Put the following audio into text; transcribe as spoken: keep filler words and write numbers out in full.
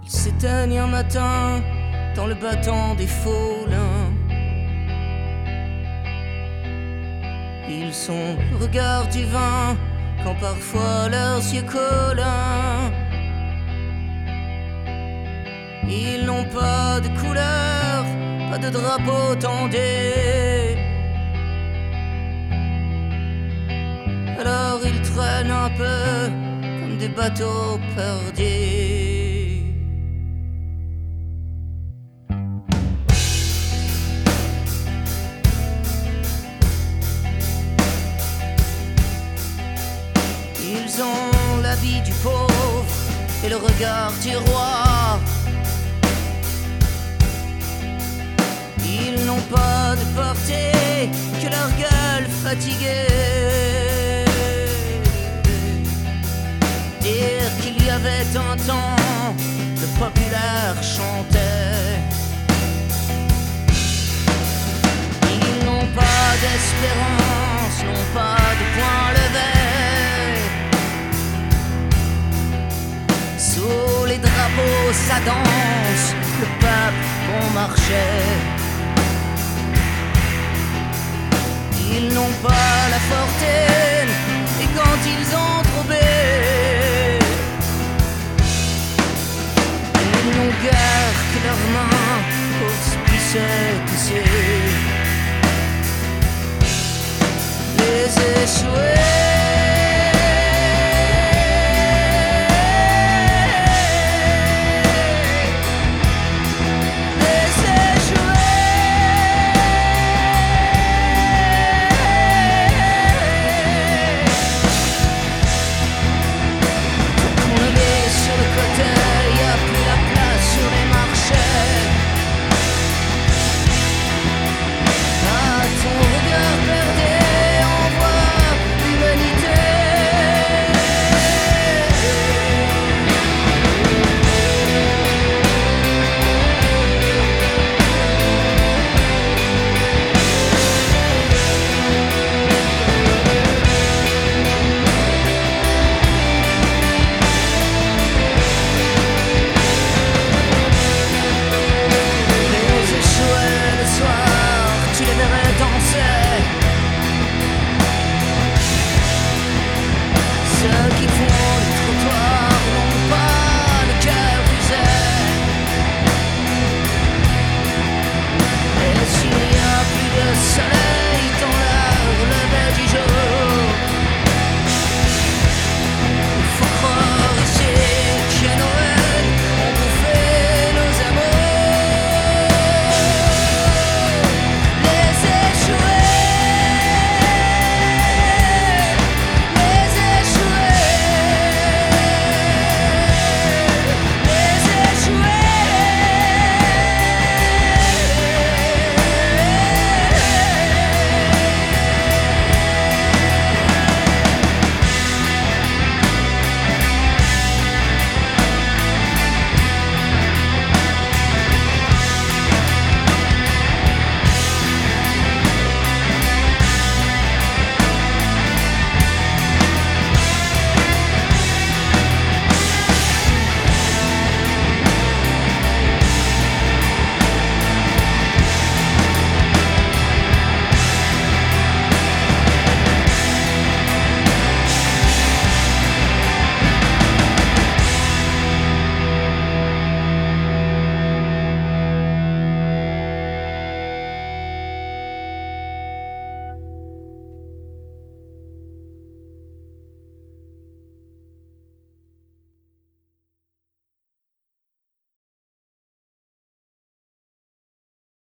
Ils s'éteignent un matin dans le battant des faulins. Ils sont le regard divin quand parfois leurs yeux collent. Ils n'ont pas de couleur, pas de drapeau tendé. Alors ils traînent un peu comme des bateaux perdus. Ils ont l'habit du pauvre et le regard du roi. Ils n'ont pas de portée que leur gueule fatiguée. Dire qu'il y avait un temps, le populaire chantait. Ils n'ont pas d'espérance, n'ont pas de point levé. Sous les drapeaux ça danse, le peuple bon marché. Ils n'ont pas la fortune, et quand ils ont trouvé, ils n'ont guère que leurs mains pour se pisser dessus. Les échoués